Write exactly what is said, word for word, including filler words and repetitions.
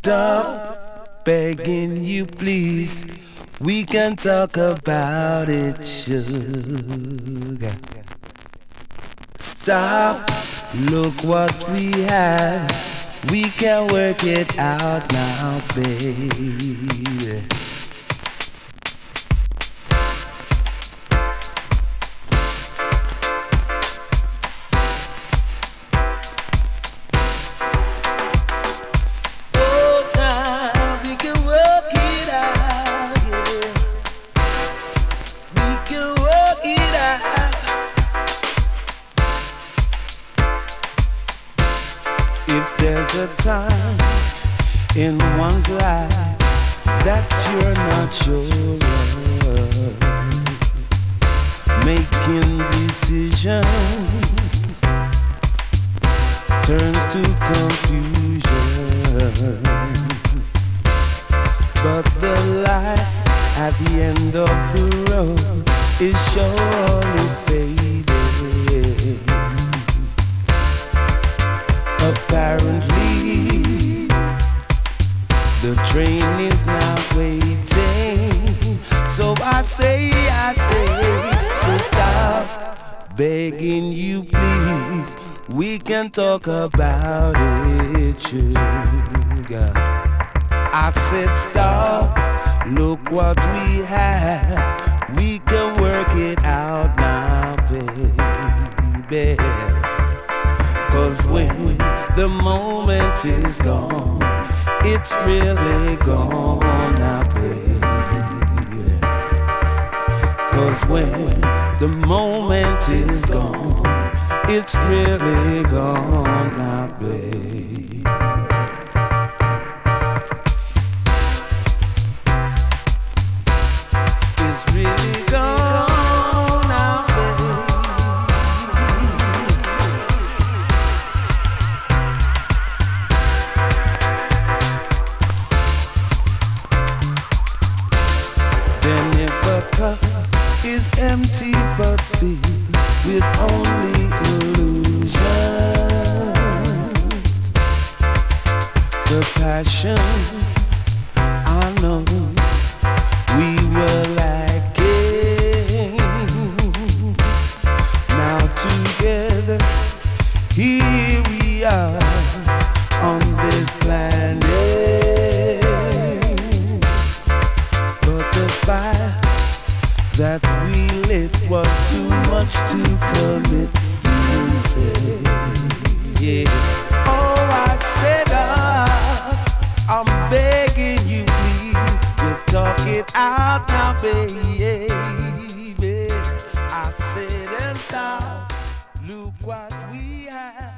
Stop begging you, please. We can talk about it, sugar. Stop, look what we have. We can work it out now, baby. There's a time in one's life that you're not sure of. Making decisions turns to confusion. But the light at the end of the road is surely fading. Apparently, the train is not waiting. So I say, I say, so stop begging you, please. We can talk about it, sugar. I said stop, look what we have. We can work it out now, baby. Cause when the moment is gone, it's really gone now, baby. Cause when the moment is gone, it's really gone now, baby. It's really gone now, baby. Cup is empty but filled with only illusions. The passion, I know, we were lacking. Now together, here we are on this planet. But the fire that we lit was too much to commit, you say, yeah. Oh, I said, uh, I'm begging you, please, to talk it out now, baby. I said, and stop, look what we have.